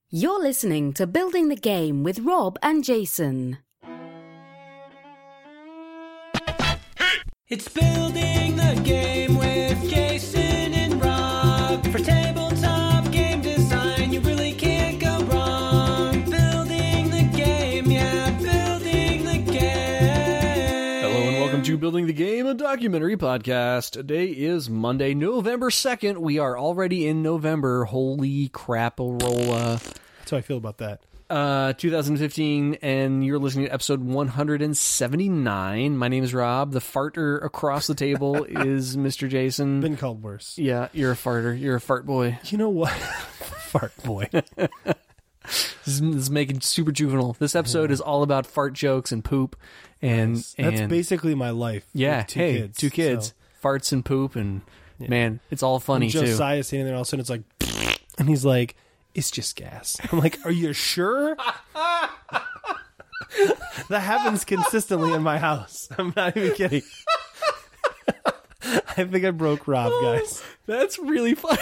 You're listening to Building the Game with Rob and Jason. It's Building the Game with Jason and Rob. For tabletop game design, you really can't go wrong. Building the game, yeah, building the game. Hello and welcome to Building the Game, a documentary podcast. Today is Monday, November 2nd. We are already in November. Holy crap-a-rolla. That's how I feel about that. 2015, and you're listening to episode 179. My name is Rob. The farter across the table is Mr. Jason. Been called worse. Yeah, you're a farter. You're a fart boy. You know what? Fart boy. This is making super juvenile. This episode is all about fart jokes and poop. And That's basically my life. Yeah, with two kids. So. Farts and poop, and man, it's all funny and too. Josiah's sitting there, and all of a sudden it's like, and he's like, it's just gas. I'm like, are you sure? That happens consistently in my house. I'm not even kidding. I think I broke Rob, guys. That's really funny.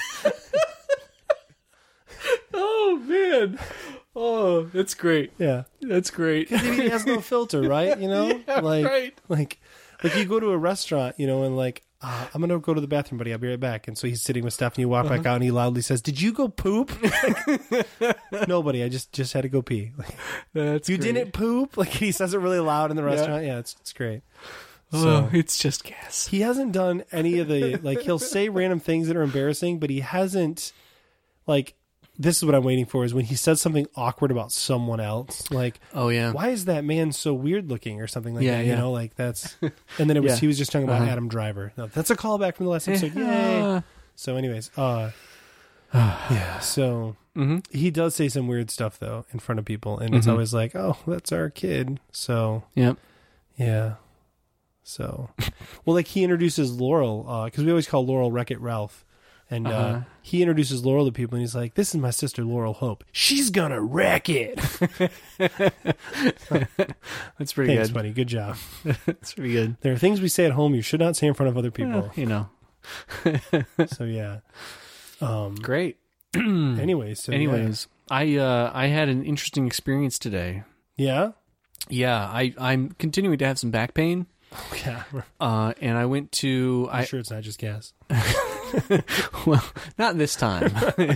Oh, man. Oh, that's great. Yeah. That's great. He has no filter, right? You know? Yeah, right. Like you go to a restaurant, you know, and like, I'm going to go to the bathroom, buddy. I'll be right back. And so he's sitting with stuff, and you walk back out, and he loudly says, did you go poop? Like, no, buddy, I just had to go pee. Like, That's you great. didn't poop? Like, he says it really loud in the restaurant. Yeah, it's great. Oh, it's just gas. He hasn't done any of the, like, he'll say random things that are embarrassing, but he hasn't, like, this is what I'm waiting for, is when he says something awkward about someone else. Like, Oh, yeah. why is that man so weird looking or something like Yeah, that? yeah. You know, like that's, and then he was just talking about Uh-huh. Adam Driver. No, that's a callback from the last episode. Yay. So anyways, yeah, so he does say some weird stuff though in front of people, and it's always like, oh, that's our kid. So Yep. yeah. So, well, like he introduces Laurel, because we always call Laurel Wreck-It Ralph. And he introduces Laurel to people, and he's like, this is my sister, Laurel Hope. She's gonna wreck it. That's pretty Thanks, good. buddy. Good job. That's pretty good. There are things we say at home you should not say in front of other people. You know. So, yeah. Great. Anyways. I had an interesting experience today. Yeah? Yeah, I'm continuing to have some back pain. Yeah. And I went to... I'm sure it's not just gas. Well, not this time. Did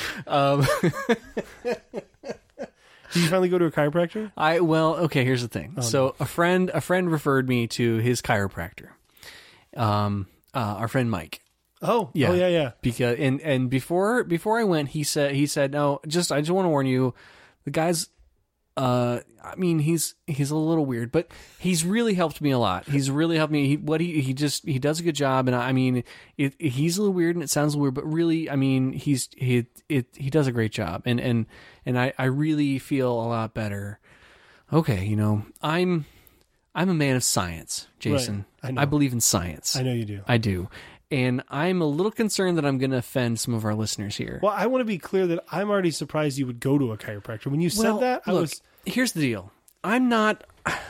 you finally go to a chiropractor? Okay, here's the thing. So a friend referred me to his chiropractor. Our friend Mike. Oh, yeah. Because and before I went, he said, no, I just want to warn you, the guy's I mean, he's a little weird, but he's really helped me a lot. He's really helped me. He does a good job, and I mean, he's a little weird, and it sounds weird, but really, I mean, he does a great job, and I really feel a lot better. Okay, you know, I'm a man of science, Jason. Right. I know. I believe in science. I know you do. I do. And I'm a little concerned that I'm going to offend some of our listeners here. Well, I want to be clear that I'm already surprised you would go to a chiropractor. When you said that, I was... Here's the deal. I'm not...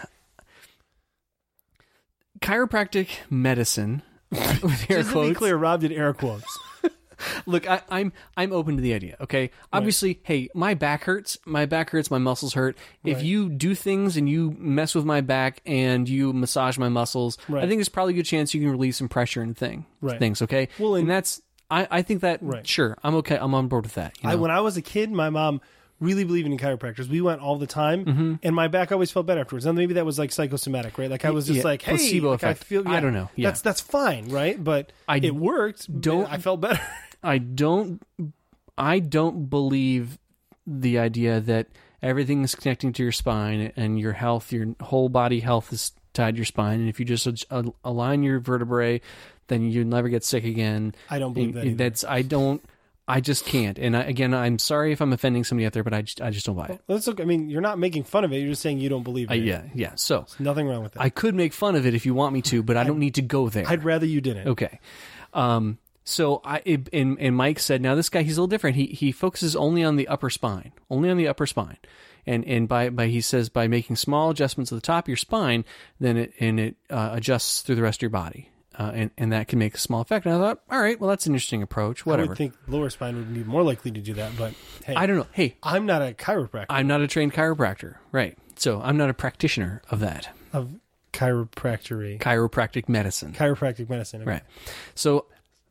Chiropractic medicine, with air Just to quotes. be clear, Rob did air quotes. Look, I'm open to the idea, okay? Obviously, hey, my back hurts, my muscles hurt. If Right. you do things and you mess with my back and you massage my muscles, Right. I think there's probably a good chance you can release some pressure and things, okay? Well, and that's... I think that, Right. sure, I'm okay. I'm on board with that. You know? When I was a kid, my mom really believed in chiropractors. We went all the time, and my back always felt better afterwards. And maybe that was like psychosomatic, right? Like I was just Yeah, like, hey, placebo like, effect. I feel. I don't know. Yeah. That's fine, right? But it worked. I felt better. I don't believe the idea that everything is connecting to your spine and your health, your whole body health is tied to your spine. And if you just align your vertebrae, then you'll never get sick again. I don't believe that either. I just can't. And I'm sorry if I'm offending somebody out there, but I just don't buy it. Let's look. I mean, you're not making fun of it. You're just saying you don't believe it. Yeah. So There's nothing wrong with that. I could make fun of it if you want me to, but I don't need to go there. I'd rather you didn't. Okay. So and Mike said, now this guy, he's a little different. He focuses only on the upper spine, and by he says by making small adjustments at the top of your spine, then it adjusts through the rest of your body. and that can make a small effect. And I thought, all right, well, that's an interesting approach. I Whatever. would think lower spine would be more likely to do that, but hey, I don't know. Hey, I'm not a chiropractor. I'm not a trained chiropractor, right? So I'm not a practitioner of that. Of chiropractic Medicine. Chiropractic medicine. Okay. Right. So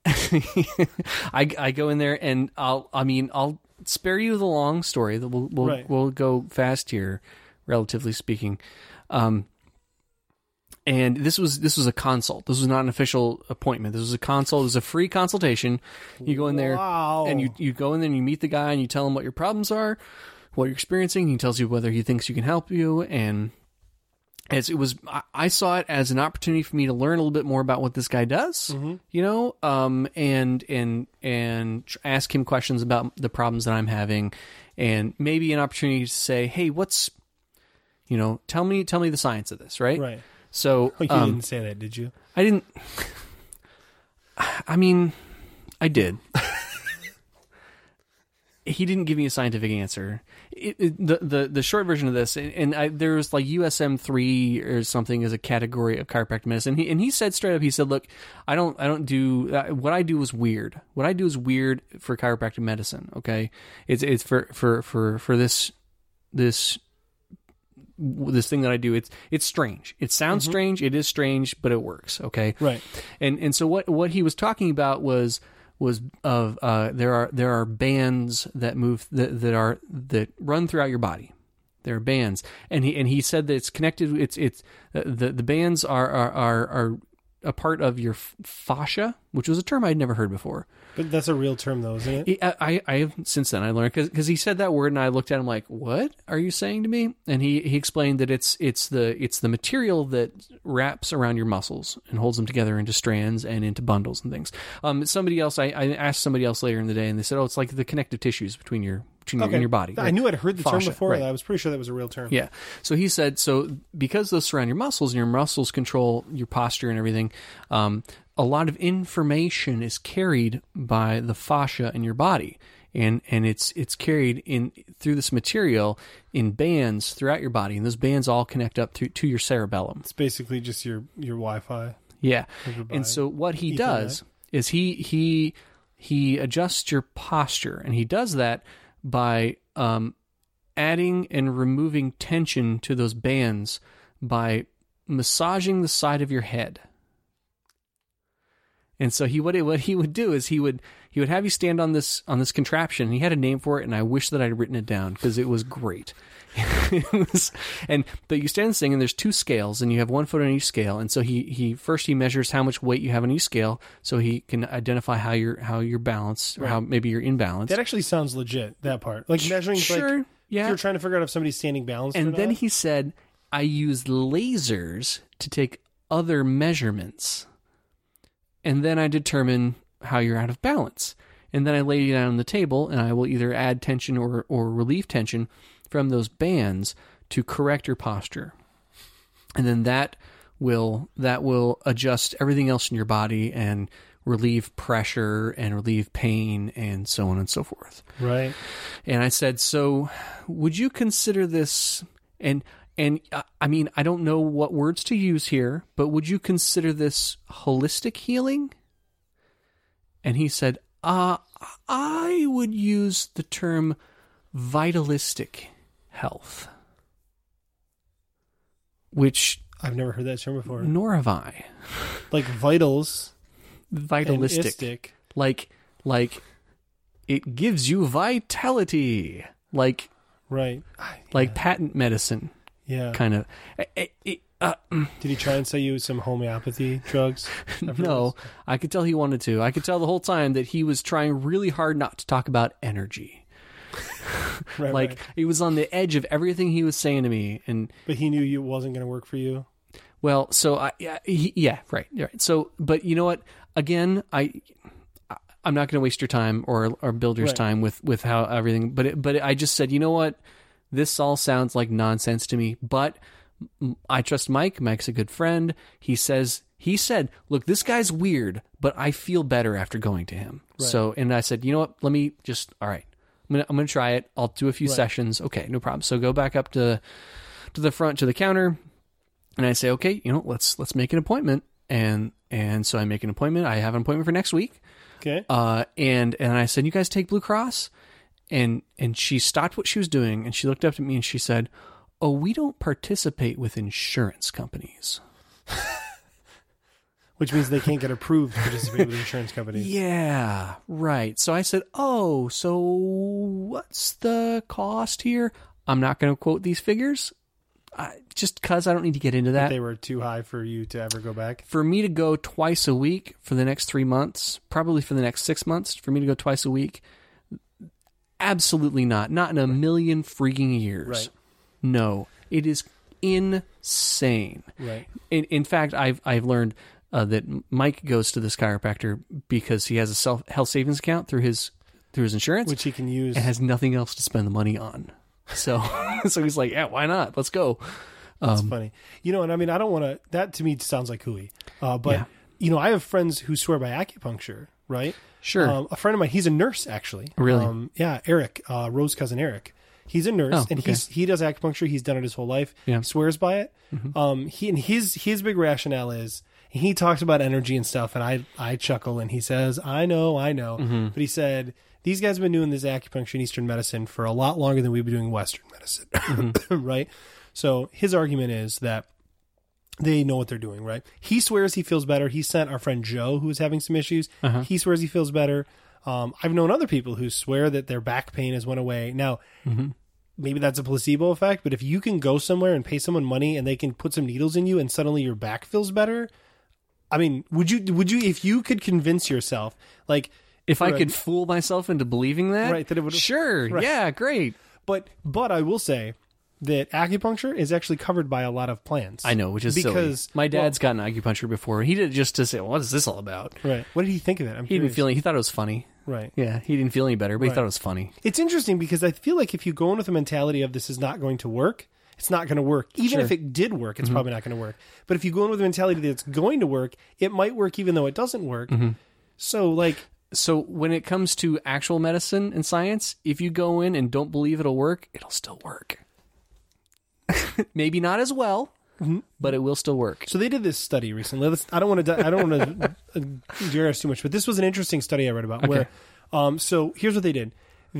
I go in there and I'll spare you the long story. We'll go fast here, relatively speaking. And this was a consult. This was not an official appointment. This was a consult. It was a free consultation. You go in there and you go in there and you meet the guy and you tell him what your problems are, what you're experiencing. He tells you whether he thinks you can help you. And I saw it as an opportunity for me to learn a little bit more about what this guy does, and ask him questions about the problems that I'm having, and maybe an opportunity to say, hey, tell me the science of this, right? Right. So you didn't say that, did you? I didn't. I mean, I did. He didn't give me a scientific answer. The short version of this, and there was like USM-3 or something as a category of chiropractic medicine. And he said straight up, he said, "Look, I don't do what I do is weird. What I do is weird for chiropractic medicine. Okay, it's for this thing that I do. It's strange. It sounds strange. It is strange, but it works. Okay, right. And so what he was talking about was there are bands that move that run throughout your body. There are bands, and he said that it's connected. It's the bands are a part of your fascia, which was a term I'd never heard before. But that's a real term, though, isn't it? I have since then I learned because he said that word and I looked at him like, what are you saying to me? And he explained that it's the material that wraps around your muscles and holds them together into strands and into bundles and things. Somebody else I asked somebody else later in the day and they said, oh, it's like the connective tissues between your body. I knew I'd heard the term before. Right. I was pretty sure that was a real term. Yeah. So he said, because those surround your muscles and your muscles control your posture and everything, a lot of information is carried by the fascia in your body, and it's carried in through this material in bands throughout your body, and those bands all connect up to your cerebellum. It's basically just your Wi-Fi. Yeah. And so what he does is he adjusts your posture, and he does that by adding and removing tension to those bands by massaging the side of your head. And so what he would do is he would have you stand on this contraption. And he had a name for it, and I wish that I'd written it down because it was great. But you stand this thing, and there's two scales, and you have 1 foot on each scale. And so he first measures how much weight you have on each scale, so he can identify how you're balanced or how maybe you're imbalanced. That actually sounds legit. That part, like measuring, sure, yeah. If you're trying to figure out if somebody's standing balanced. And then not. he said, I use lasers to take other measurements. And then I determine how you're out of balance. And then I lay you down on the table, and I will either add tension or relieve tension from those bands to correct your posture. And then that will adjust everything else in your body and relieve pressure and relieve pain and so on and so forth. Right. And I said, so would you consider this... And I mean, I don't know what words to use here, but would you consider this holistic healing? And he said, I would use the term vitalistic health, which I've never heard that term before. Nor have I. Like vitals. Vitalistic. Like it gives you vitality. Like patent medicine. Yeah. Kind of. Did he try and sell you some homeopathy drugs? No, I could tell he wanted to. I could tell the whole time that he was trying really hard not to talk about energy. Right. He was on the edge of everything he was saying to me, but he knew it wasn't going to work for you. Well, so right. So, but you know what? Again, I'm not going to waste your time or builder's time with how everything. But I just said, you know what? This all sounds like nonsense to me, but I trust Mike. Mike's a good friend. He said, look, this guy's weird, but I feel better after going to him. Right. So, and I said, you know what? Let me just, all right, I'm going to try it. I'll do a few sessions. Okay, no problem. So go back up to the front, to the counter. And I say, okay, let's make an appointment. and so I make an appointment. I have an appointment for next week. Okay. And I said, you guys take Blue Cross? And she stopped what she was doing, and she looked up at me and she said, oh, we don't participate with insurance companies. Which means they can't get approved to participate with insurance companies. Yeah, right. So I said, oh, so what's the cost here? I'm not going to quote these figures, just because I don't need to get into that. But they were too high for you to ever go back? For me to go twice a week for the next 3 months, probably for the next 6 months, for me to go twice a week, absolutely not. Not in a million freaking years. Right. No, it is insane. Right. In fact, I've learned that Mike goes to this chiropractor because he has a health savings account through his insurance, Which he can use. and has nothing else to spend the money on. So so he's like, yeah, why not? Let's go. That's funny. And I mean, I don't want to, that to me sounds like hooey. But, Yeah. I have friends who swear by acupuncture, right? Sure. A friend of mine, he's a nurse, actually. Really? Yeah, Eric, Rose's cousin Eric. He's a nurse, and okay. he does acupuncture. He's done it his whole life. Yeah. He swears by it. His big rationale is, he talks about energy and stuff, and I chuckle, and he says, I know. But he said, these guys have been doing this acupuncture and Eastern medicine for a lot longer than we've been doing Western medicine, right? So his argument is that they know what they're doing, right? He swears he feels better. He sent our friend Joe, who was having some issues. He swears he feels better. I've known other people who swear that their back pain has went away. Now, maybe that's a placebo effect, but if you can go somewhere and pay someone money and they can put some needles in you and suddenly your back feels better, I mean, would you if you could convince yourself, like, If I could fool myself into believing that, Right, that it would- sure, Right. yeah, great. but I will say that acupuncture is actually covered by a lot of plans. I know, which is because silly. My dad's gotten acupuncture before. He did it just to say, well, what is this all about? right. What did he think of it? He thought it was funny. right. Yeah, he didn't feel any better, but he Right. thought it was funny. It's interesting because I feel like if you go in with a mentality of this is not going to work, it's not going to work. Even Sure. if it did work, it's probably not going to work. But if you go in with a mentality that it's going to work, it might work even though it doesn't work. So, like, So when it comes to actual medicine and science, if you go in and don't believe it'll work, it'll still work. Maybe not as well, but it will still work. so they did this study recently. I don't want to derail us too much, but this was an interesting study I read about. Okay. Where, so here's what they did.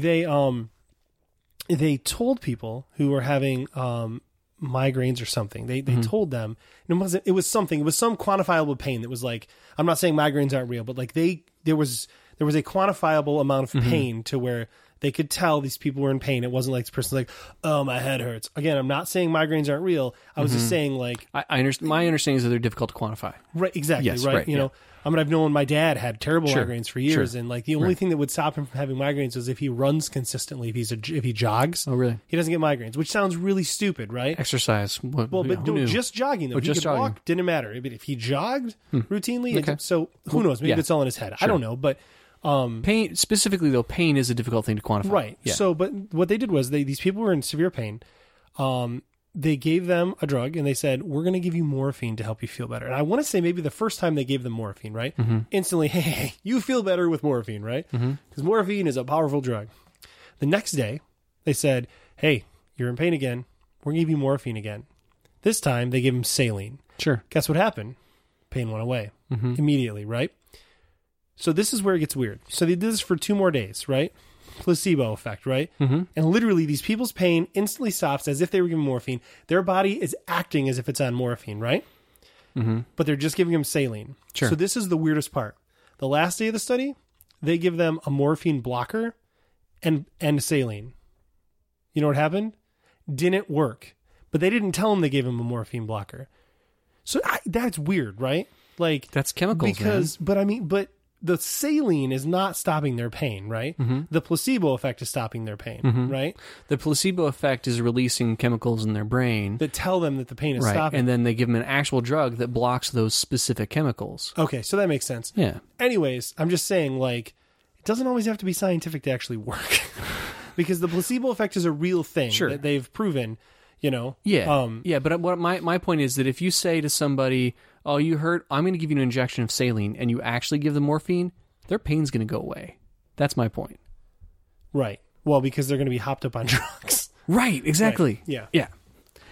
They told people who were having migraines or something. They told them, and it was some quantifiable pain that was like, I'm not saying migraines aren't real, but like there was a quantifiable amount of pain to where they could tell these people were in pain. It wasn't like this person's like, oh, my head hurts. Again, I'm not saying migraines aren't real. I was just saying, like, I understand. My understanding is that they're difficult to quantify. right, exactly, Yes, right. right, You know, I mean, I've known my dad had terrible Sure, migraines for years, sure. and like the only thing that would stop him from having migraines was if he runs consistently. If he jogs, Oh, really? he doesn't get migraines, which sounds really stupid, right? Exercise. What, Well, but who knew? just jogging though. Oh, If he just could jogging. walk, didn't matter. But if he jogged routinely, Okay. so who knows? Maybe yeah. it's all in his head. I don't know, but Pain, specifically though, pain is a difficult thing to quantify. right. Yeah. So, but what they did was these people were in severe pain. They gave them a drug and they said, we're going to give you morphine to help you feel better. And I want to say maybe the first time they gave them morphine, right? Instantly, hey, you feel better with morphine, right? Because morphine is a powerful drug. The next day, they said, hey, you're in pain again. We're going to give you morphine again. This time, they gave him saline. Sure. Guess what happened? Pain went away immediately, right? So this is where it gets weird. So they did this for 2 more days, right? Placebo effect, right? And literally these people's pain instantly stops as if they were given morphine. Their body is acting as if it's on morphine, right? But they're just giving them saline. Sure. So this is the weirdest part. The last day of the study, they give them a morphine blocker and saline. You know what happened? Didn't work. But they didn't tell them they gave him a morphine blocker. So that's weird, right? Like, That's chemicals, because, but the saline is not stopping their pain, right? The placebo effect is stopping their pain, right? The placebo effect is releasing chemicals in their brain. That tell them that the pain is Right. stopping. And then they give them an actual drug that blocks those specific chemicals. Okay, so that makes sense. Yeah. Anyways, I'm just saying, like, it doesn't always have to be scientific to actually work. Because the placebo effect is a real thing Sure. that they've proven, you know? Yeah. Yeah, but what my point is that if you say to somebody, oh, you hurt, I'm going to give you an injection of saline, and you actually give them morphine, their pain's going to go away. That's my point. Right. Well, because they're going to be hopped up on drugs. Right, exactly. Right. Yeah. Yeah.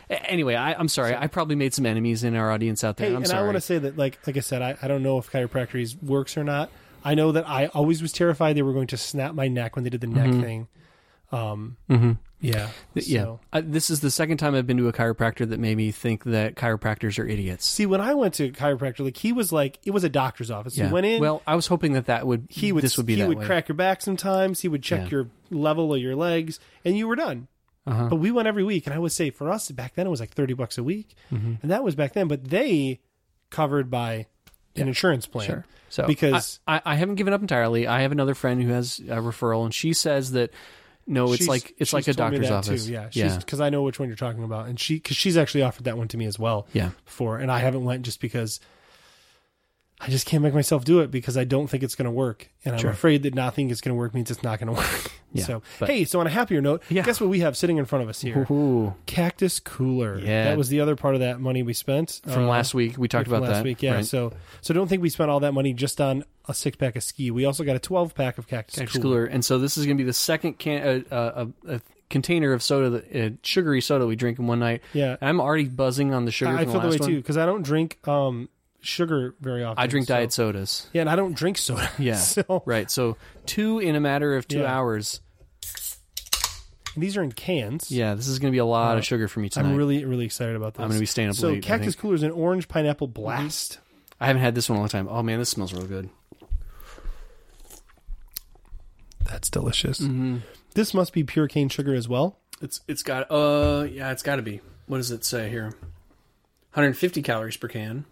Anyway, I'm sorry. I probably made some enemies in our audience out there. Hey, I'm and sorry. I want to say that, like I said, I don't know if chiropractic works or not. I know that I always was terrified they were going to snap my neck when they did the neck thing. Yeah. So. This is the second time I've been to a chiropractor that made me think that chiropractors are idiots. See, when I went to chiropractor, it was a doctor's office. Yeah. You went in. Well, I was hoping this would be that way. Crack your back sometimes. He would check your level of your legs, and you were done. Uh-huh. But we went every week, and I would say for us back then it was like $30 a week, and that was back then. But they covered by an insurance plan. Sure. So because I haven't given up entirely. I have another friend who has a referral, and she says that no, it's like a told me doctor's that office. too. Yeah, because I know which one you're talking about, and she's actually offered that one to me as well. Yeah. Before, and I haven't went just because I just can't make myself do it because I don't think it's going to work, and I'm afraid that not thinking it's going to work means it's not going to work. Yeah, so on a happier note, guess what we have sitting in front of us here? Ooh. Cactus cooler. Yeah. That was the other part of that money we spent From last week. We talked about last that. week. Yeah. Right. So don't think we spent all that money just on a 6-pack of ski. We also got a 12-pack of Cactus Cooler. And so this is going to be the second a container of soda, sugary soda we drink in one night. Yeah. I'm already buzzing on the sugar. I from feel the the way last too one. because I don't drink sugar very often. I drink diet sodas. Yeah, and I don't drink soda. Yeah. So, Right. So 2 in a matter of 2 Yeah. hours. and these are in cans. Yeah, this is going to be a lot of sugar for me tonight. I'm really, really excited about this. I'm going to be staying up So late. I Cactus think. Cooler is an orange pineapple blast. I haven't had this one in a long time. Oh man, this smells real good. That's delicious. Mm-hmm. This must be pure cane sugar as well. It's got it's got to be. What does it say here? 150 calories per can.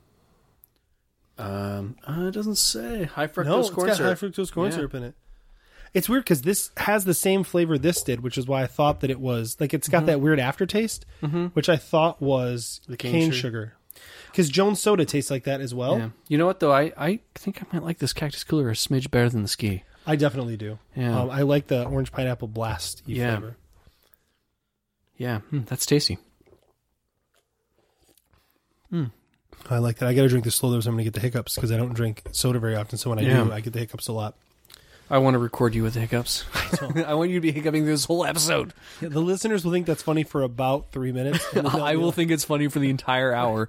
It doesn't say high fructose No, it's corn got syrup. high fructose corn Yeah. syrup in it. It's weird because this has the same flavor this did, which is why I thought that it was like it's got that weird aftertaste, which I thought was The cane cane sugar. Because Jones Soda tastes like that as well. Yeah. You know what though? I think I might like this Cactus Cooler a smidge better than the Ski. I definitely do. Yeah. I like the orange pineapple blast flavor. Yeah, that's tasty. I like that. I got to drink this slow though, so I'm going to get the hiccups because I don't drink soda very often. So when I do, I get the hiccups a lot. I want to record you with the hiccups. I want you to be hiccuping this whole episode. Yeah, the listeners will think that's funny for about 3 minutes. And then they'll I be will like- think it's funny for the entire hour.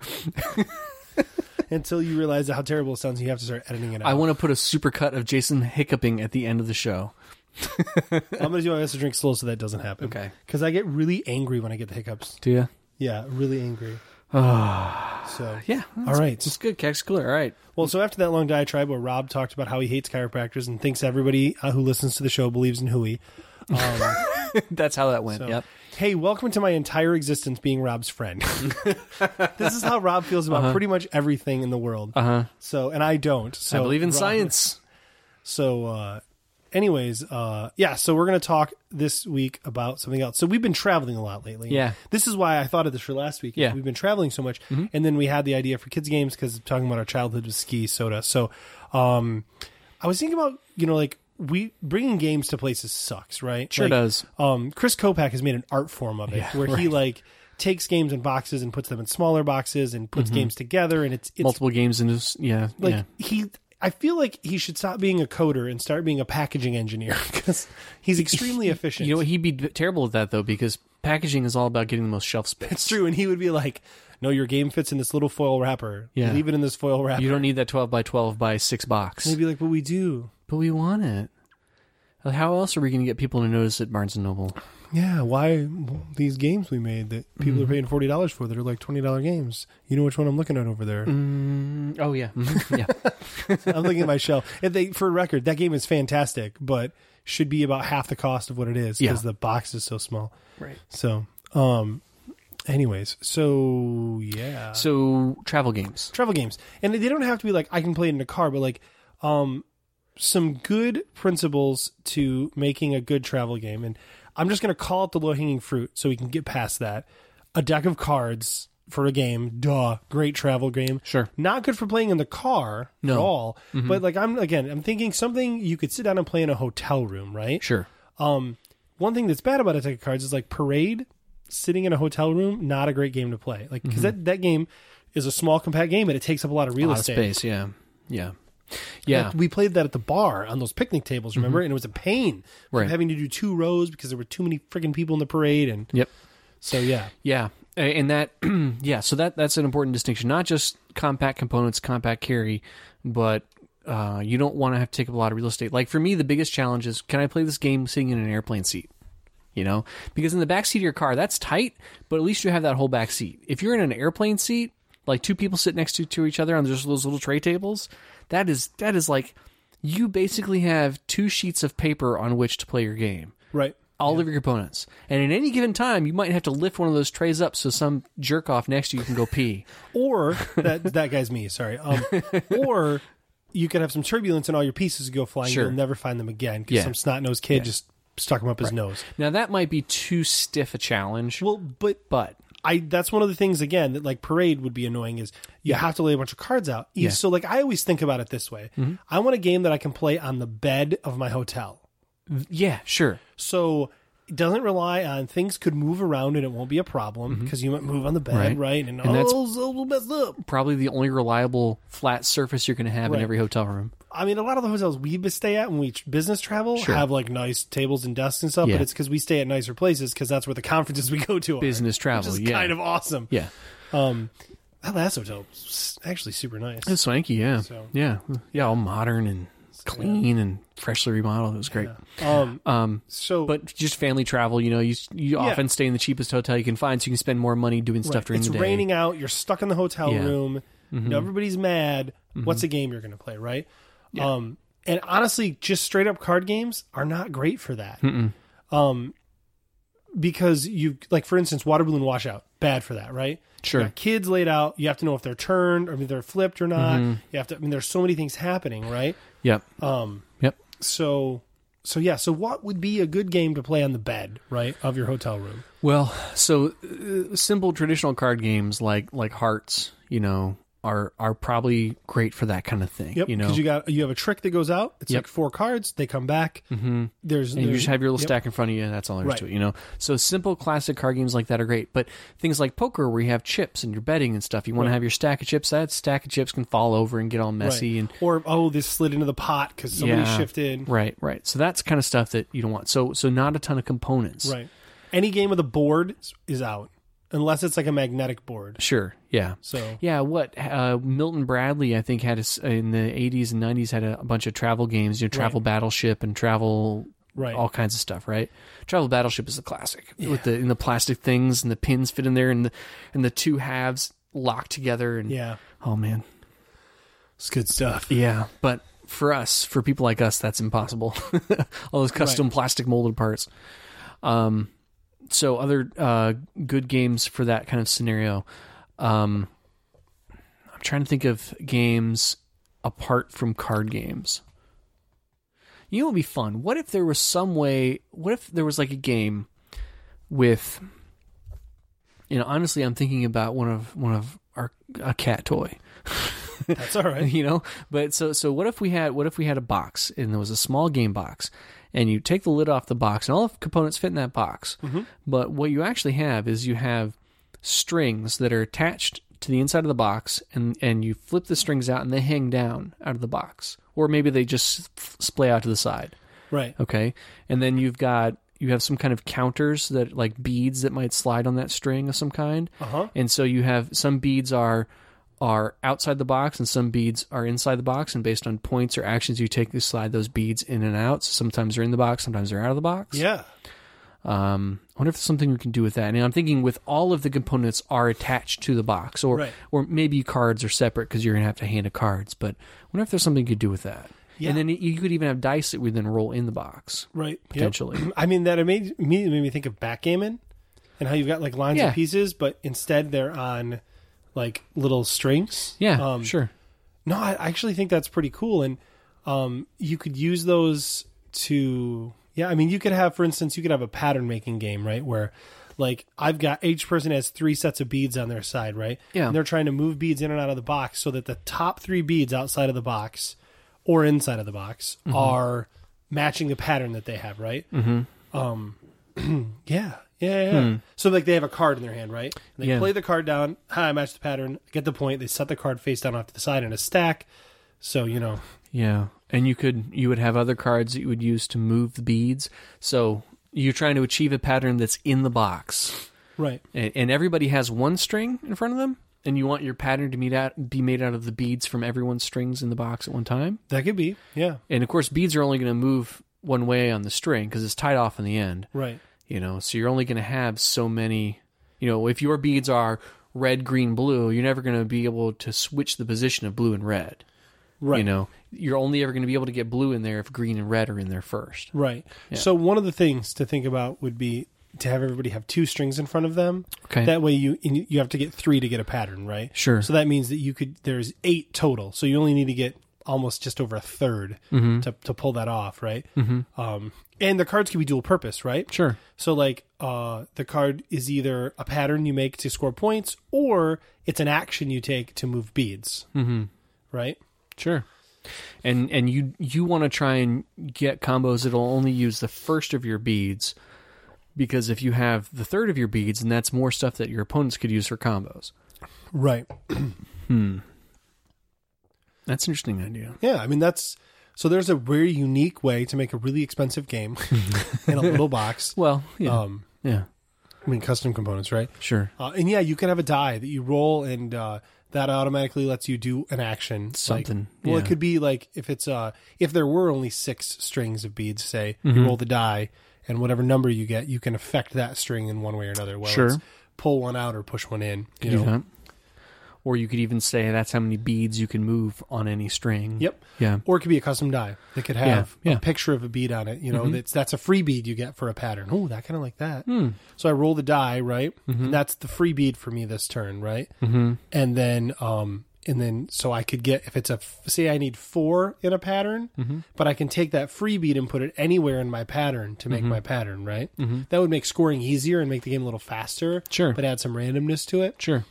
until you realize how terrible it sounds. You have to start editing it out. I want to put a supercut of Jason hiccuping at the end of the show. I'm going to do my best to drink slow so that doesn't happen. Okay. Because I get really angry when I get the hiccups. Do you? Yeah, really angry. So Yeah. all right. It's good. Cactus Cooler. All right. Well, so after that long diatribe where Rob talked about how he hates chiropractors and thinks everybody who listens to the show believes in hooey. That's how that went. So, Yep. hey, welcome to my entire existence being Rob's friend. This is how Rob feels about pretty much everything in the world. So, and I don't. So I believe in Rob- science. So, anyways, so we're going to talk this week about something else. So we've been traveling a lot lately. Yeah. This is why I thought of this for last week. Yeah. We've been traveling so much. And then we had the idea for kids games because talking about our childhood with ski soda. So, I was thinking about, like we bringing games to places sucks, right? Sure does. Chris Kopak has made an art form of it where he like takes games in boxes and puts them in smaller boxes and puts games together. And it's Multiple games and just, I feel like he should stop being a coder and start being a packaging engineer because he's extremely efficient. You know what? He'd be terrible at that though because packaging is all about getting the most shelf space. It's true. And he would be like, no, your game fits in this little foil wrapper. Yeah. Leave it in this foil wrapper. You don't need that 12 by 12 by 6 box. And he'd be like, but we do. But we want it. How else are we going to get people to notice at Barnes & Noble? Yeah, why these games we made that people are paying $40 for that are like $20 games? You know which one I'm looking at over there? Oh, yeah. Yeah. I'm looking at my shelf. For record, that game is fantastic, but should be about half the cost of what it is because the box is so small. Right. So, anyways, so yeah. So, travel games. Travel games. And they don't have to be like, I can play it in a car, but like, some good principles to making a good travel game. And I'm just going to call it the low-hanging fruit so we can get past that. A deck of cards for a game. Duh. Great travel game. Sure. Not good for playing in the car at all. But like, I'm thinking something you could sit down and play in a hotel room, right? Sure. One thing that's bad about a deck of cards is like Parade, sitting in a hotel room, not a great game to play. Like, because that game is a small, compact game and it takes up a lot of real A lot of estate. space, yeah. Yeah. Yeah. Like, we played that at the bar on those picnic tables, remember? And it was a pain. Right. Having to do 2 rows because there were too many freaking people in the parade. And Yep. so, yeah. Yeah. And that, yeah, so that's an important distinction. Not just compact components, compact carry, but you don't want to have to take up a lot of real estate. Like for me, the biggest challenge is, can I play this game sitting in an airplane seat? You know, because in the back seat of your car, that's tight, but at least you have that whole back seat. If you're in an airplane seat, like two people sit next to each other on those little tray tables, that is like you basically have 2 sheets of paper on which to play your game. Right. All of your components. And at any given time, you might have to lift one of those trays up so some jerk off next to you can go pee. Or, that guy's me, sorry. Or you could have some turbulence and all your pieces go flying. Sure. You'll never find them again because some snot-nosed kid just stuck them up his nose. Now, that might be too stiff a challenge. Well, but that's one of the things, again, that like Parade would be annoying is you have to lay a bunch of cards out. Yeah. So like I always think about it this way. Mm-hmm. I want a game that I can play on the bed of my hotel. Yeah, sure. So it doesn't rely on things could move around and it won't be a problem because you might move on the bed, right? And that's it's a little messed up. Probably the only reliable flat surface you're going to have in every hotel room. I mean, a lot of the hotels we stay at when we business travel have like nice tables and desks and stuff, but it's because we stay at nicer places because that's where the conferences we go to are. Business travel, which is kind of awesome. Yeah. That last hotel was actually super nice. It's swanky, yeah. So. Yeah, all modern and clean and freshly remodeled. It was great. But just family travel, you know, you often stay in the cheapest hotel you can find, so you can spend more money doing stuff during the day. It's raining out. You're stuck in the hotel room. You know, everybody's mad. What's a game you're going to play, right? Yeah. And honestly, just straight up card games are not great for that. Because like for instance, water balloon washout, bad for that, right? Sure. You got kids laid out. You have to know if they're turned or if they're flipped or not. You have to. I mean, there's so many things happening, right? Yep. Yep. So what would be a good game to play on the bed, right, of your hotel room? Well, so simple traditional card games like Hearts, you know, are probably great for that kind of thing. Yep. You know, because you have a trick that goes out. It's like 4 cards. They come back. And you just have your little stack in front of you, and that's all there is to it. You know, so simple classic card games like that are great. But things like poker, where you have chips and you're betting and stuff, you want to have your stack of chips. That stack of chips can fall over and get all messy, and this slid into the pot because somebody shifted. Right. So that's kind of stuff that you don't want. So not a ton of components. Right. Any game with a board is out. Unless it's like a magnetic board. Sure, yeah. So yeah, Milton Bradley, I think, had in the 80s and 90s had a bunch of travel games, you know, Travel Battleship and Travel, all kinds of stuff, right? Travel Battleship is a classic with in the plastic things and the pins fit in there and the 2 halves locked together and oh man, it's good stuff. Yeah, but for people like us, that's impossible. All those custom plastic molded parts. So other good games for that kind of scenario. I'm trying to think of games apart from card games. You know what would be fun? What if there was some way... What if there was like a game with... You know, honestly, I'm thinking about one of a cat toy. That's all right. You know? But so what if we had a box and there was a small game box, and you take the lid off the box, and all the components fit in that box. But what you actually have is you have strings that are attached to the inside of the box, and you flip the strings out, and they hang down out of the box. Or maybe they just splay out to the side. Right. Okay? And then you have some kind of counters that, like beads that might slide on that string of some kind. And so you have some beads are outside the box and some beads are inside the box, and based on points or actions you take to slide those beads in and out. So sometimes they're in the box, sometimes they're out of the box. Yeah. I wonder if there's something we can do with that. And I'm thinking with all of the components are attached to the box, or maybe cards are separate because you're going to have to hand a cards. But I wonder if there's something you could do with that. Yeah. And then you could even have dice that would then roll in the box. Right. Potentially. Yep. I mean, that immediately made me think of backgammon and how you've got like lines of pieces, but instead they're on like little strings. Yeah, sure. No, I actually think that's pretty cool. And you could use those to... Yeah, I mean, you could have, for instance, a pattern making game, right? Where, like, each person has 3 sets of beads on their side, right? Yeah. And they're trying to move beads in and out of the box so that the top 3 beads outside of the box or inside of the box are matching the pattern that they have, right? Yeah. So, like, they have a card in their hand, right? And they play the card down. I match the pattern. Get the point. They set the card face down off to the side in a stack. So, you know. Yeah. And you would have other cards that you would use to move the beads. So you're trying to achieve a pattern that's in the box. Right. and everybody has one string in front of them, and you want your pattern to be made out of the beads from everyone's strings in the box at one time. That could be. Yeah. And of course, beads are only going to move one way on the string because it's tied off in the end. Right. So you're only going to have so many. If your beads are red, green, blue, you're never going to be able to switch the position of blue and red. Right. You're only ever going to be able to get blue in there if green and red are in there first. Right. Yeah. So one of the things to think about would be to have everybody have 2 strings in front of them. Okay. That way you have to get 3 to get a pattern, right? Sure. So that means that there's 8 total. So you only need to get almost just over a third to pull that off, right? Mm-hmm. And the cards can be dual purpose, right? Sure. So the card is either a pattern you make to score points, or it's an action you take to move beads. Mm-hmm. Right? Sure. And you want to try and get combos that'll only use the first of your beads, because if you have the third of your beads, then that's more stuff that your opponents could use for combos. Right. That's an interesting idea. Yeah, I mean so there's a very unique way to make a really expensive game in a little box. Well, yeah. Yeah. I mean, custom components, right? Sure. And yeah, you can have a die that you roll, and that automatically lets you do an action. Something. It could be like if there were only 6 strings of beads, say, you roll the die, and whatever number you get, you can affect that string in one way or another. Well, sure. It's pull one out or push one in. You know? Do that. Or you could even say that's how many beads you can move on any string. Yep. Yeah. Or it could be a custom die that could have a picture of a bead on it. That's a free bead you get for a pattern. Oh, that kind of like that. So I roll the die, right? And that's the free bead for me this turn, right? And then so I could get, if it's say I need 4 in a pattern, but I can take that free bead and put it anywhere in my pattern to make my pattern, right? That would make scoring easier and make the game a little faster. Sure. But add some randomness to it. Sure.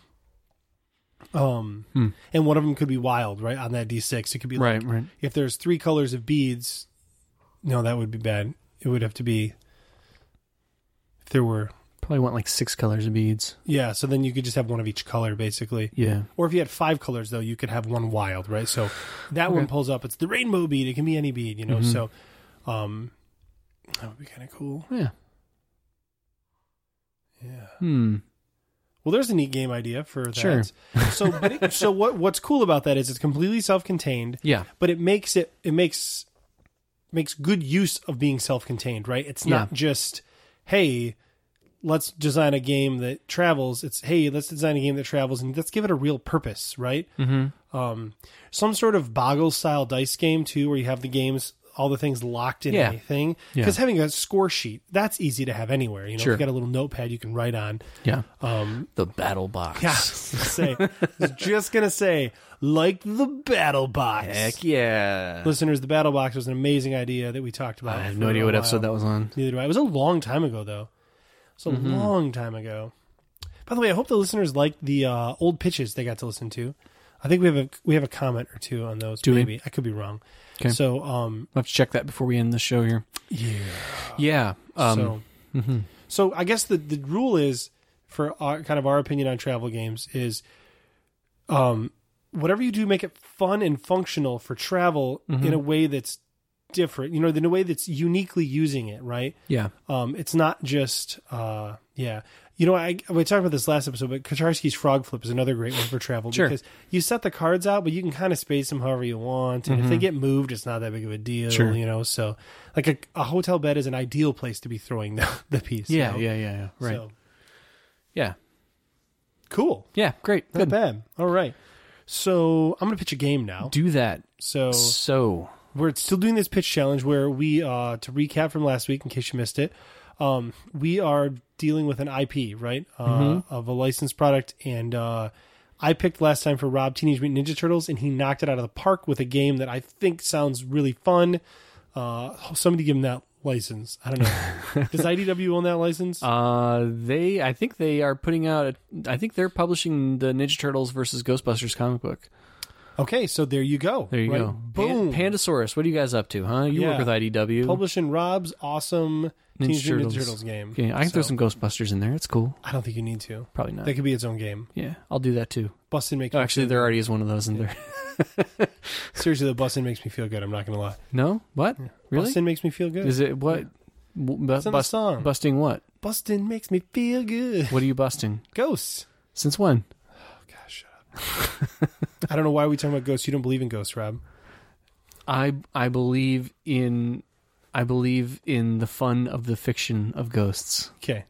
And one of them could be wild, right? On that D6, it could be like, right. If there's 3 colors of beads, no, that would be bad. It would have to be, if there were, probably want like 6 colors of beads. Yeah, so then you could just have one of each color, basically. Yeah. Or if you had 5 colors, though, you could have one wild, right? So that one pulls up. It's the rainbow bead. It can be any bead, So, that would be kind of cool. Yeah. Yeah. Well, there's a neat game idea for that. Sure. So what's cool about that is it's completely self-contained. Yeah. But it makes good use of being self-contained, right? It's not just, hey, let's design a game that travels. It's, hey, let's design a game that travels and let's give it a real purpose, right? Some sort of Boggle-style dice game, too, where you have the games, all the things locked in anything. Because having a score sheet, that's easy to have anywhere. If you've got a little notepad you can write on. Yeah. The battle box. Yeah. I was just going to say, like the battle box. Heck yeah. Listeners, the battle box was an amazing idea that we talked about. I have no idea what episode that was on. Neither do I. It was a long time ago, though. It's a long time ago. By the way, I hope the listeners liked the old pitches they got to listen to. I think we have a comment or 2 on those. Maybe I could be wrong. Okay. So we'll have to check that before we end the show here. Yeah. Yeah. So I guess the rule is, for our opinion on travel games, is whatever you do, make it fun and functional for travel in a way that's different, in a way that's uniquely using it, right? Yeah. It's not just, we talked about this last episode, but Kaczarski's Frog Flip is another great one for travel because you set the cards out, but you can kind of space them however you want. And if they get moved, it's not that big of a deal, so like a hotel bed is an ideal place to be throwing the piece. Yeah. Right. So, yeah. Cool. Yeah. Great. Not bad. All right. So I'm going to pitch a game now. Do that. So we're still doing this pitch challenge where we, to recap from last week, in case you missed it, we are dealing with an IP, right? Of a licensed product. And I picked last time for Rob Teenage Mutant Ninja Turtles, and he knocked it out of the park with a game that I think sounds really fun. Somebody give him that license. I don't know. Does IDW own that license? I think they are putting out, I think they're publishing the Ninja Turtles versus Ghostbusters comic book. Okay, so there you go. There you go. Boom. Pandasaurus, what are you guys up to, huh? You work with IDW. Publishing Rob's awesome Teenage Mutant Ninja Turtles game. Okay, I can throw some Ghostbusters in there. It's cool. I don't think you need to. Probably not. That could be its own game. Yeah, I'll do that too. Bustin' makes actually, there already is one of those in there. Seriously, the Bustin' makes me feel good. I'm not going to lie. No? What? Yeah. Really? Bustin' makes me feel good. Is it what? It's in the song. Busting what? Busting makes me feel good. What are you busting? Ghosts. Since when? Gosh, shut up. I don't know why we talking about ghosts. You don't believe in ghosts, Rob. I believe in the fun of the fiction of ghosts. Okay.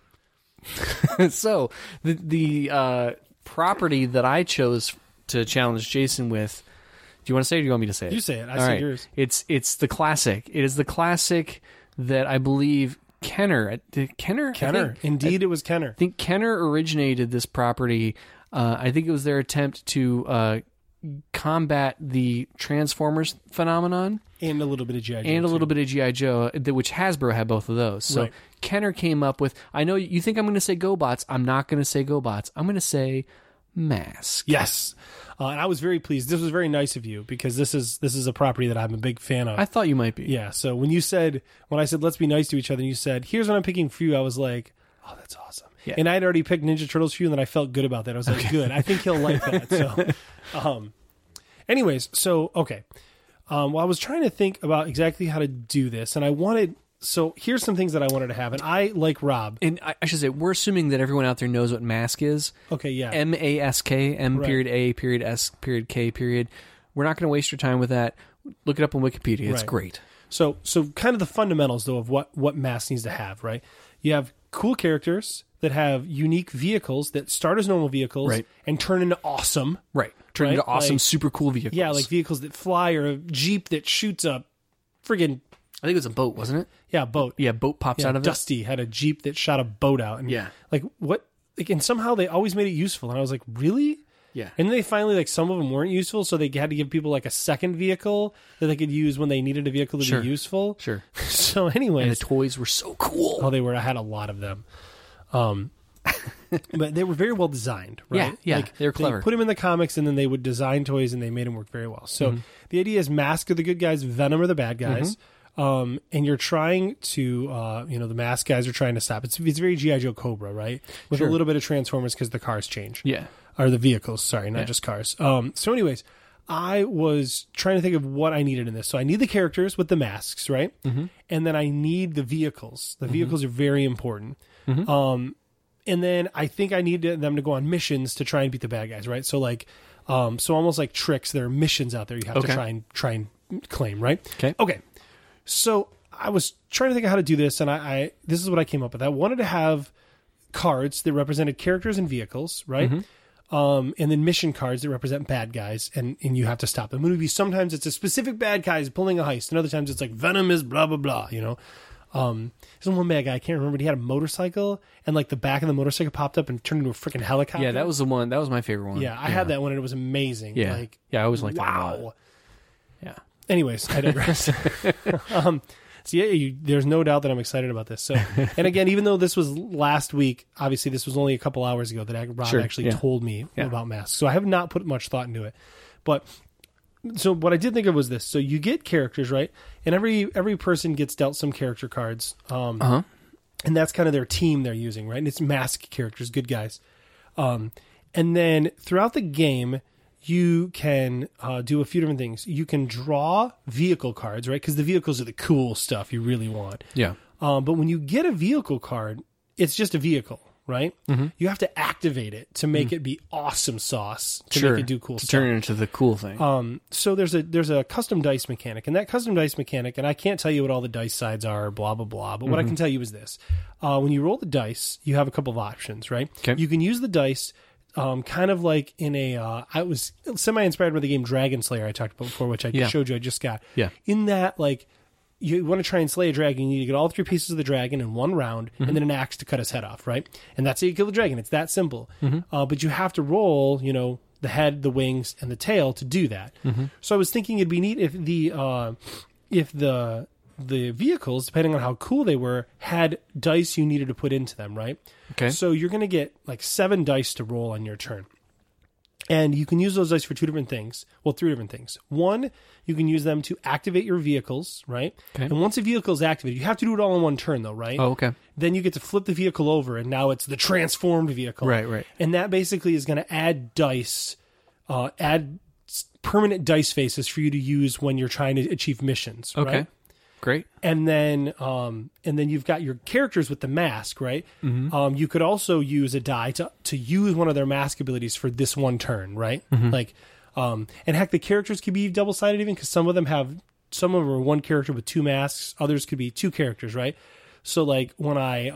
So the property that I chose to challenge Jason with. Do you want to say it or do you want me to say it? You say it. I All say right. yours. It's the classic. It is the classic that I believe Kenner. Kenner? Indeed, it was Kenner. I think Kenner originated this property. I think it was their attempt to combat the Transformers phenomenon. And a little bit of G.I. Joe. And a little bit of G.I. Joe, which Hasbro had both of those. So Right. Kenner came up with, I know you think I'm going to say GoBots. I'm not going to say GoBots. I'm going to say Mask. Yes. And I was very pleased. This was very nice of you because this is a property that I'm a big fan of. I thought you might be. Yeah. So when I said, let's be nice to each other, and you said, here's what I'm picking for you, I was like, oh, that's awesome. Yeah. And I'd already picked Ninja Turtles for you, and then I felt good about that. I was like, good. I think he'll like that. So, anyways, so, okay. Well, I was trying to think about exactly how to do this, and so here's some things that I wanted to have, and I, like Rob. And I should say, we're assuming that everyone out there knows what Mask is. Okay, yeah. M-A-S-K, M.A.S.K. We're not going to waste your time with that. Look it up on Wikipedia. It's Right. great. So kind of the fundamentals, though, of what Mask needs to have, right? You have cool characters that have unique vehicles that start as normal vehicles Right. and turn into awesome. Right. Turn Right? into awesome, Like- super cool vehicles. Yeah, like vehicles that fly or a Jeep that shoots a friggin' I think it was a boat, wasn't it? boat. Yeah, boat pops Yeah, out of it. Dusty had a Jeep that shot a boat out. And Yeah. Like, what? Like, and somehow they always made it useful. And I was like, really? Yeah. And then they finally, like, some of them weren't useful, so they had to give people, like, a second vehicle that they could use when they needed a vehicle to Sure. be useful. Sure. So, And anyways. the toys were so cool. Oh, they were. I had a lot of them. But they were very well designed, right? Yeah, they were clever. They put them in the comics, and then they would design toys, and they made them work very well. So the idea is Mask are the good guys, Venom are the bad guys. And you're trying to, the Mask guys are trying to stop. It's very G.I. Joe Cobra, right? With Sure. a little bit of Transformers because the cars change. Yeah. Or the vehicles, sorry, not just cars. So anyways, I was trying to think of what I needed in this. So I need the characters with the masks, right? And then I need the vehicles. The vehicles are very important. And then I think I need them to go on missions to try and beat the bad guys, right? So like, so almost like tricks, there are missions out there you have Okay. to try and claim, right? Okay. So I was trying to think of how to do this, and I this is what I came up with. I wanted to have cards that represented characters and vehicles, right? And then mission cards that represent bad guys, and you have to stop them. Maybe sometimes it's a specific bad guy is pulling a heist, and other times it's like Venom is blah blah blah. You know, there's one bad guy I can't remember. But he had a motorcycle, and like the back of the motorcycle popped up and turned into a freaking helicopter. Yeah, that was the one. That was my favorite one. Yeah, I had that one, and it was amazing. Yeah. Like, Yeah, I always liked that one a wow. lot. Yeah. Anyways, I digress. So yeah, there's no doubt that I'm excited about this. So, and again, even though this was last week, obviously this was only a couple hours ago that Rob Sure, actually yeah. told me Yeah. about masks. So I have not put much thought into it. But so what I did think of was this. So you get characters, right? And every person gets dealt some character cards. And that's kind of their team they're using, right? And it's mask characters, good guys. And then throughout the game, you can do a few different things. You can draw vehicle cards, right? Because the vehicles are the cool stuff you really want. Yeah. But when you get a vehicle card, it's just a vehicle, right? You have to activate it to make it be awesome sauce to Sure. make it do cool to stuff. turn it into the cool thing. So there's a custom dice mechanic, and that custom dice mechanic, and I can't tell you what all the dice sides are, blah blah blah. But what I can tell you is this: when you roll the dice, you have a couple of options, right? Okay. You can use the dice, kind of like in a. I was semi-inspired by the game Dragon Slayer I talked about before, which I Yeah. showed you. I just got. Yeah. In that, like, you want to try and slay a dragon, you need to get all 3 pieces of the dragon in one round, and then an axe to cut his head off, right? And that's how you kill the dragon. It's that simple. But you have to roll, the head, the wings, and the tail to do that. So I was thinking it'd be neat if the vehicles, depending on how cool they were, had dice you needed to put into them, right? Okay. So you're going to get like 7 dice to roll on your turn. And you can use those dice for 2 different things. Well, 3 different things. One, you can use them to activate your vehicles, right? Okay. And once a vehicle is activated, you have to do it all in one turn, though, right? Oh, okay. Then you get to flip the vehicle over, and now it's the transformed vehicle. Right. And that basically is going to add dice, permanent dice faces for you to use when you're trying to achieve missions. Okay. Right? Great. And then you've got your characters with the mask, right? You could also use a die to use one of their mask abilities for this one turn, right? Like, and heck, the characters could be double-sided even, because some of them are one character with two masks. Others could be two characters, right? So like when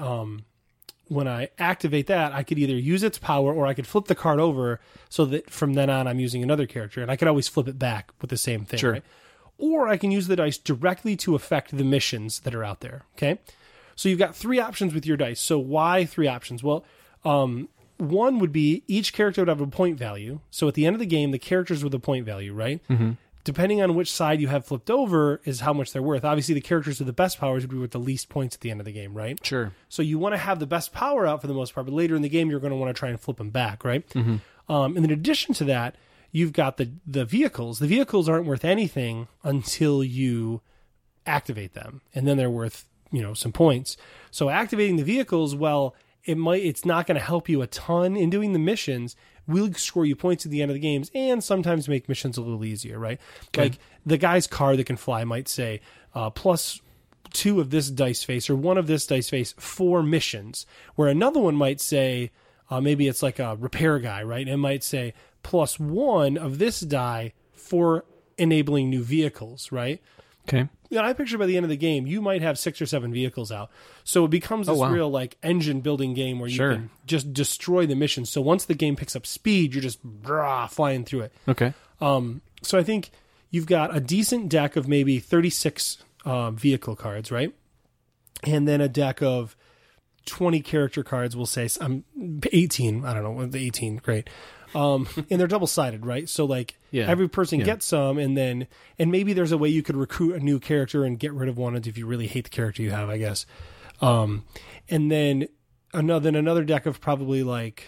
I activate that, I could either use its power or I could flip the card over so that from then on I'm using another character, and I could always flip it back with the same thing, right? Or I can use the dice directly to affect the missions that are out there, okay? So you've got 3 options with your dice. So why 3 options? Well, one would be each character would have a point value. So at the end of the game, the characters with a point value, right? Depending on which side you have flipped over is how much they're worth. Obviously, the characters with the best powers would be worth the least points at the end of the game, right? Sure. So you want to have the best power out for the most part, but later in the game, you're going to want to try and flip them back, right? And in addition to that, you've got the vehicles. The vehicles aren't worth anything until you activate them, and then they're worth, some points. So activating the vehicles, well, it's not going to help you a ton in doing the missions. Will score you points at the end of the games and sometimes make missions a little easier, right? Okay. Like the guy's car that can fly might say +2 of this dice face or 1 of this dice face for missions, where another one might say, maybe it's like a repair guy, right? It might say +1 of this die for enabling new vehicles, right? Okay. I picture by the end of the game, you might have 6 or 7 vehicles out. So it becomes this real like engine building game where you can just destroy the mission. So once the game picks up speed, you're just flying through it. Okay. So I think you've got a decent deck of maybe 36 vehicle cards, right? And then a deck of 20 character cards, we'll say. 18. I don't know. The 18, great. And they're double-sided, right? So like every person gets some, and maybe there's a way you could recruit a new character and get rid of one if you really hate the character you have, I guess. And then another deck of probably like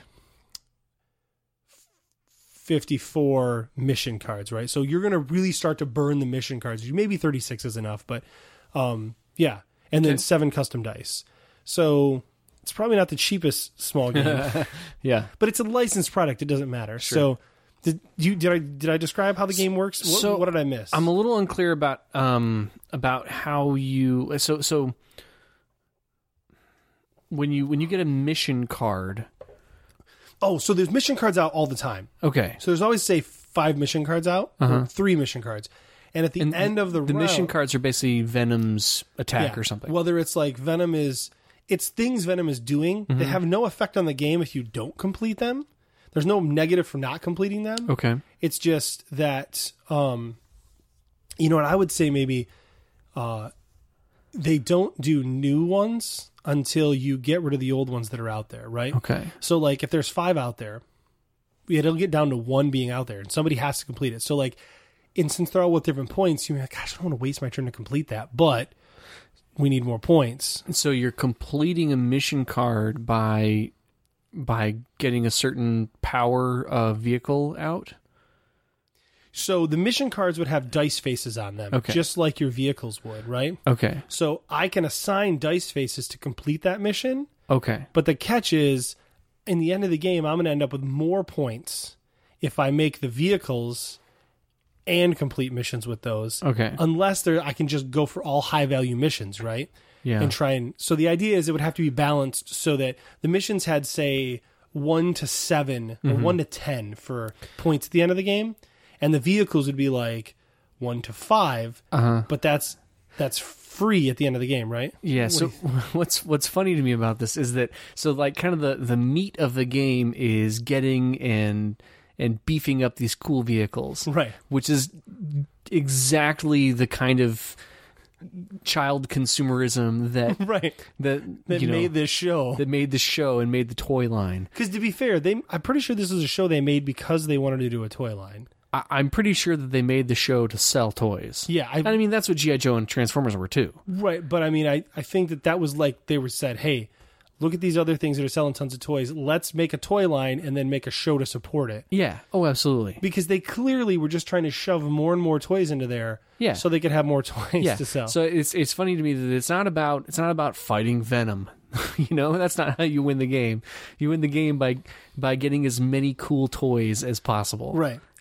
54 mission cards, right? So you're going to really start to burn the mission cards. Maybe 36 is enough, but and then 7 custom dice. So it's probably not the cheapest small game. Yeah. But it's a licensed product. It doesn't matter. Sure. So did I describe how the game works? What did I miss? I'm a little unclear about how you so when you get a mission card. Oh, so there's mission cards out all the time. Okay. So there's always, say, 5 mission cards out, or 3 mission cards. And at the end of the round, mission cards are basically Venom's attack or something. Whether it's like it's things Venom is doing. They have no effect on the game if you don't complete them. There's no negative for not completing them. Okay. It's just that, what I would say maybe they don't do new ones until you get rid of the old ones that are out there, right? Okay. So like if there's 5 out there, it'll get down to 1 being out there and somebody has to complete it. So like, since they're all with different points, you're like, gosh, I don't want to waste my turn to complete that, but we need more points. So you're completing a mission card by getting a certain power vehicle out? So the mission cards would have dice faces on them, just like your vehicles would, right? Okay. So I can assign dice faces to complete that mission. Okay. But the catch is, in the end of the game, I'm going to end up with more points if I make the vehicles and complete missions with those. Okay. Unless I can just go for all high value missions, right? Yeah. And so the idea is it would have to be balanced so that the missions had, say, 1 to 7 or 1 to 10 for points at the end of the game. And the vehicles would be like 1 to 5. But that's free at the end of the game, right? Yeah. So what's funny to me about this is that, so like kind of the meat of the game is getting and beefing up these cool vehicles, right? Which is exactly the kind of child consumerism that made this show and made the toy line. Because to be fair, I'm pretty sure this is a show they made because they wanted to do a toy line. I'm pretty sure that they made the show to sell toys. Yeah, I mean that's what G.I. Joe and Transformers were too. Right, but I mean I think that was like they were said, hey, look at these other things that are selling tons of toys. Let's make a toy line and then make a show to support it. Yeah. Oh, absolutely. Because they clearly were just trying to shove more and more toys into there, so they could have more toys to sell. So it's funny to me that it's not about fighting Venom. That's not how you win the game. You win the game by getting as many cool toys as possible. Right.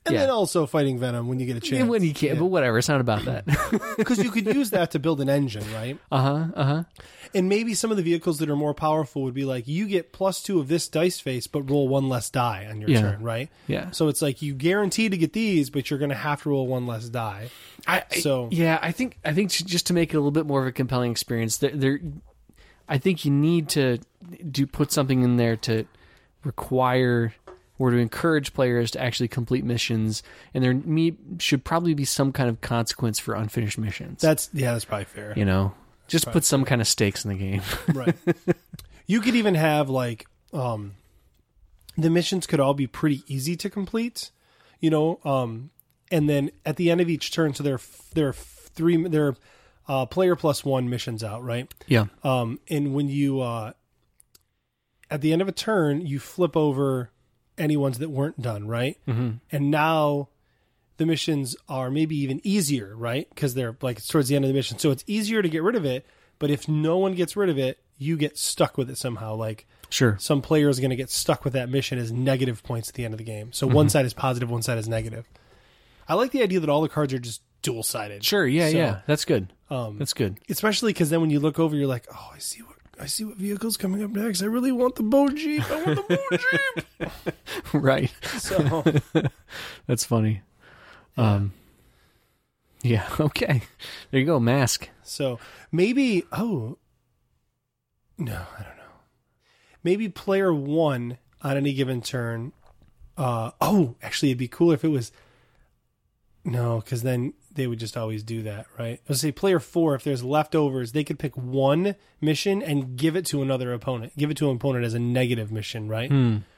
And then also fighting Venom when you get a chance. When you can, but whatever. It's not about that. Because you could use that to build an engine, right? And maybe some of the vehicles that are more powerful would be like, you get +2 of this dice face, but roll 1 less die on your turn, right? Yeah. So it's like you guarantee to get these, but you're going to have to roll 1 less die. I think just to make it a little bit more of a compelling experience, I think you need to put something in there to require or to encourage players to actually complete missions, and there should probably be some kind of consequence for unfinished missions. That's probably fair. You know, just put some kind of stakes in the game. Right. You could even have like the missions could all be pretty easy to complete, you know, and then at the end of each turn, so there are player +1 missions out, right? Yeah. And when you at the end of a turn, you flip over any ones that weren't done, right? Mm-hmm. And now the missions are maybe even easier, right? Because they're like it's towards the end of the mission, so it's easier to get rid of it. But if no one gets rid of it, you get stuck with it somehow. Like, sure, some player is going to get stuck with that mission as negative points at the end of the game. So one side is positive, one side is negative. I like the idea that all the cards are just dual-sided. Sure, yeah, that's good. That's good, especially because then when you look over, you're like, oh, I see what vehicle's coming up next. I really want the Bo Jeep. I want the Bo Jeep. Right. So that's funny. Yeah. Okay. There you go. Mask. So maybe. Oh. No, I don't know. Maybe player 1 on any given turn. Actually, it'd be cool if it was. No, because then they would just always do that, right? Let's say player 4, if there's leftovers, they could pick one mission and give it to another opponent. Give it to an opponent as a negative mission, right?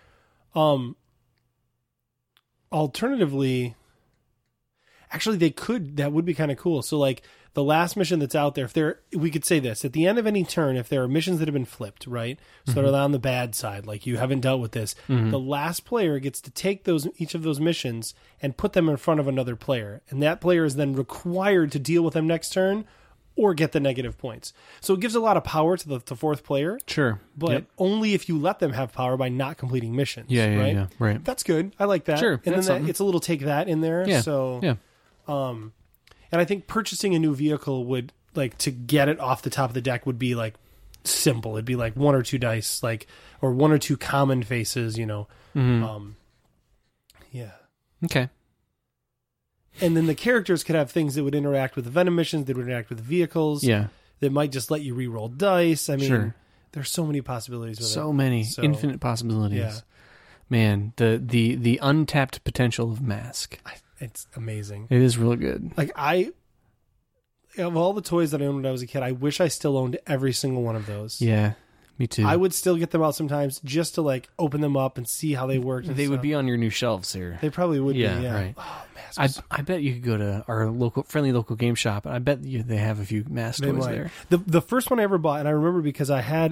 Alternatively, actually, they could. That would be kind of cool. So, like the last mission that's out there, we could say this at the end of any turn, if there are missions that have been flipped, right? So they're on the bad side, like you haven't dealt with this. The last player gets to take each of those missions and put them in front of another player, and that player is then required to deal with them next turn or get the negative points. So it gives a lot of power to the fourth player. Sure, but only if you let them have power by not completing missions. Yeah, right. That's good. I like that. Sure, and then it's a little take that in there. Yeah. So yeah. And I think purchasing a new vehicle would, like, to get it off the top of the deck would be, like, simple. It'd be, like, 1 or 2 dice, like, or 1 or 2 common faces, you know. Yeah. Okay. And then the characters could have things that would interact with the Venom missions, that would interact with vehicles. Yeah. That might just let you re-roll dice. I mean, sure. There's so many possibilities with it. So many. Infinite possibilities. Yeah. Man, the untapped potential of Mask. It's amazing. It is really good. Like, of all the toys that I owned when I was a kid, I wish I still owned every single one of those. Yeah, me too. I would still get them out sometimes just to, like, open them up and see how they worked. They would be on your new shelves here. They probably would be, yeah. Right. Oh, Mask. I bet you could go to our friendly local game shop, and I bet they have a few Mask toys there. The first one I ever bought, and I remember because I had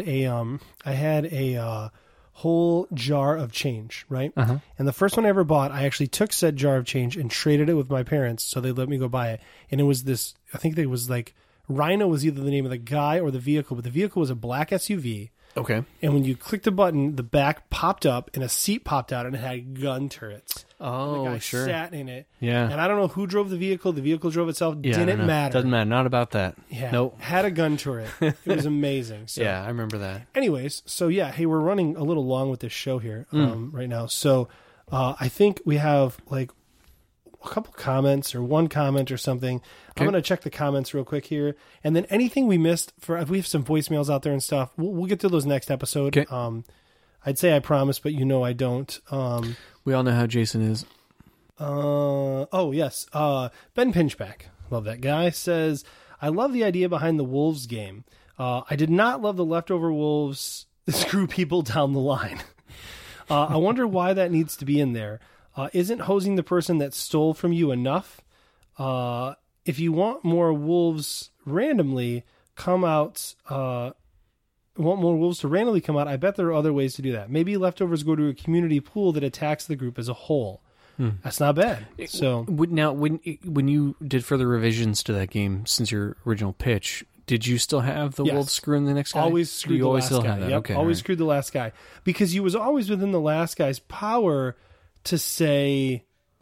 a whole jar of change, right? And the first one I ever bought, I actually took said jar of change and traded it with my parents, so they let me go buy it. And it was this, I think it was like, Rhino was either the name of the guy or the vehicle, but the vehicle was a black SUV. Okay. And when you clicked the button, the back popped up and a seat popped out and it had gun turrets. Oh, and the guy sure. sat in it. Yeah. And I don't know who drove the vehicle. The vehicle drove itself. Yeah, Didn't matter. Doesn't matter. Not about that. Yeah. Nope. Had a gun turret. It was amazing. So. Yeah, I remember that. Anyways, so yeah, hey, we're running a little long with this show here right now. So I think we have like a couple comments or one comment or something. Okay. I'm going to check the comments real quick here. And then anything we missed, if we have some voicemails out there and stuff, we'll get to those next episode. Okay. I'd say I promise, but you know I don't. We all know how Jason is. Oh, yes. Ben Pinchback, love that guy, says, I love the idea behind the Wolves game. I did not love the leftover Wolves screw people down the line. I wonder why that needs to be in there. Isn't hosing the person that stole from you enough? If you want more wolves randomly come out, want more wolves to randomly come out, I bet there are other ways to do that. Maybe leftovers go to a community pool that attacks the group as a whole. That's not bad. So now, when you did further revisions to that game since your original pitch, did you still have the wolves screwing the next guy? Always screwed the last guy. Yep, okay, always screwed the last guy. Because you was always within the last guy's power to say,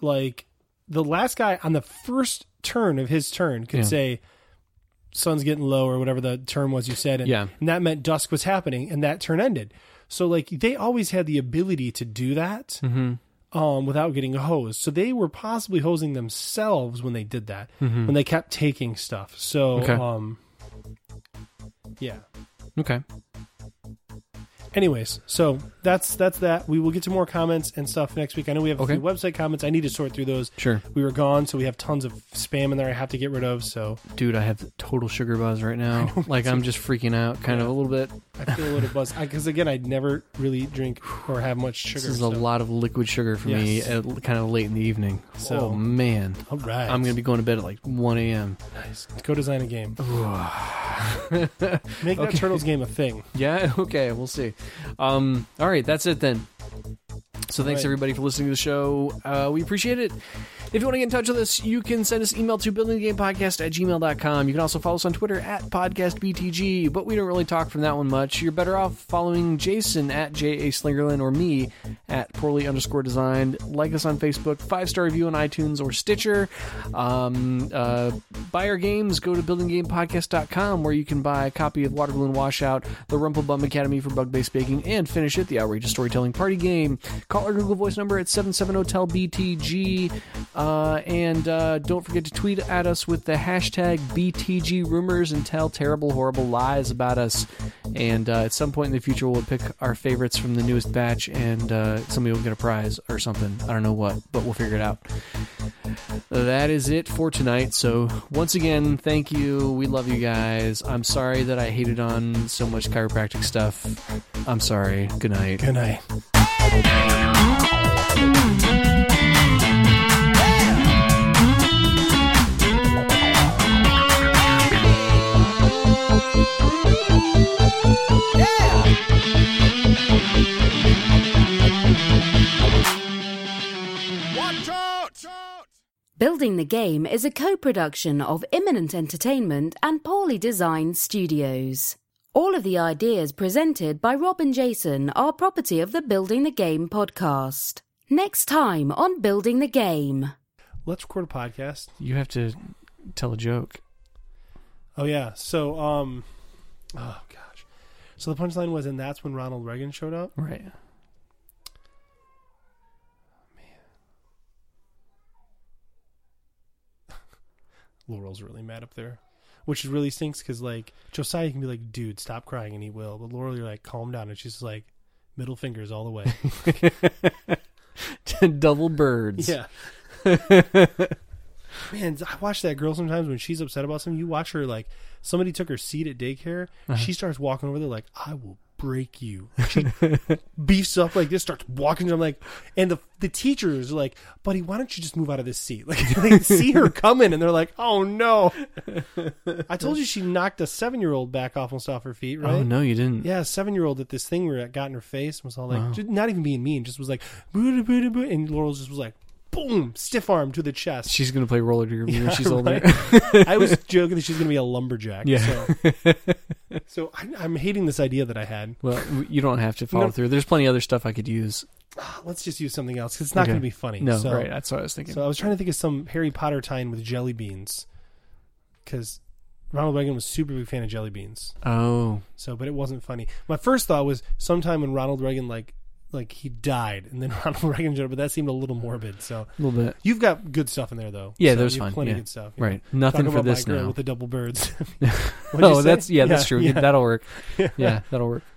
like the last guy on the first turn of his turn could say sun's getting low or whatever the term was you said, and that meant dusk was happening, and that turn ended. So like they always had the ability to do that without getting hosed. So they were possibly hosing themselves when they did that, when they kept taking stuff. So yeah. Okay. Anyways, so that's that. We will get to more comments and stuff next week. I know we have a few website comments. I need to sort through those. Sure. We were gone, so we have tons of spam in there I have to get rid of. So, dude, I have total sugar buzz right now. Like, I'm just freaking out kind of a little bit. I feel a little buzz. Because, again, I never really drink or have much sugar. This is a lot of liquid sugar for me kind of late in the evening. So, oh, man. All right. I'm going to be going to bed at like 1 a.m. Nice. Go design a game. Make that Turtles game a thing. Yeah? Okay, we'll see. All right, that's it then. So thanks everybody for listening to the show. We appreciate it. If you want to get in touch with us, you can send us email to buildingthegamepodcast@gmail.com. You can also follow us on Twitter @podcastbtg, but we don't really talk from that one much. You're better off following Jason @JASlingerland or me @poorly_designed. Like us on Facebook, 5-star review on iTunes or Stitcher. Buy our games, go to buildingthegamepodcast.com where you can buy a copy of Water Balloon Washout, the Rumplebum Academy for Bug-Based Baking, and Finish It, the Outrageous Storytelling Party Game. Call our Google Voice number at 770-TEL-BTG. And don't forget to tweet at us with the hashtag BTG Rumors and tell terrible, horrible lies about us. And at some point in the future, we'll pick our favorites from the newest batch, and somebody will get a prize or something. I don't know what, but we'll figure it out. That is it for tonight. So once again, thank you. We love you guys. I'm sorry that I hated on so much chiropractic stuff. I'm sorry. Good night. Good night. Building the Game is a co-production of Imminent Entertainment and Poorly Designed Studios. All of the ideas presented by Rob and Jason are property of the Building the Game podcast. Next time on Building the Game. Let's record a podcast. You have to tell a joke. Oh, yeah. So, oh, gosh. So the punchline was, and that's when Ronald Reagan showed up? Right. Laurel's really mad up there, which really stinks because like Josiah can be like, dude, stop crying, and he will, but Laurel, you're like, calm down, and she's like, middle fingers all the way. Double birds. Yeah. Man, I watch that girl sometimes when she's upset about something. You watch her, like somebody took her seat at daycare, she starts walking over there like, I will break you. She beefs up like this, starts walking. I'm like, and the teachers are like, buddy, why don't you just move out of this seat? Like they see her coming and they're like, oh no. I told you she knocked a 7-year-old back almost off her feet, right? Oh no, you didn't. Yeah, a 7-year-old at this thing where it got in her face and was all like, just not even being mean, just was like, boo, boo, boo, and Laurel just was like, boom, stiff arm to the chest. She's gonna play roller derby when she's older. I was joking that she's gonna be a lumberjack. Yeah. So I'm hating this idea that I had. Well, you don't have to follow through. There's plenty of other stuff I could use. Let's just use something else because it's not going to be funny. No, right. That's what I was thinking. So I was trying to think of some Harry Potter tie-in with jelly beans because Ronald Reagan was a super big fan of jelly beans. Oh. So, but it wasn't funny. My first thought was sometime when Ronald Reagan like he died and then Ronald Reagan showed up, but that seemed a little morbid. So a little bit. You've got good stuff in there though. Yeah, so there's fun. Plenty of good stuff. Right. Nothing for this my girl now. With the double birds. Oh, that's true. Yeah. That'll work. Yeah, that'll work.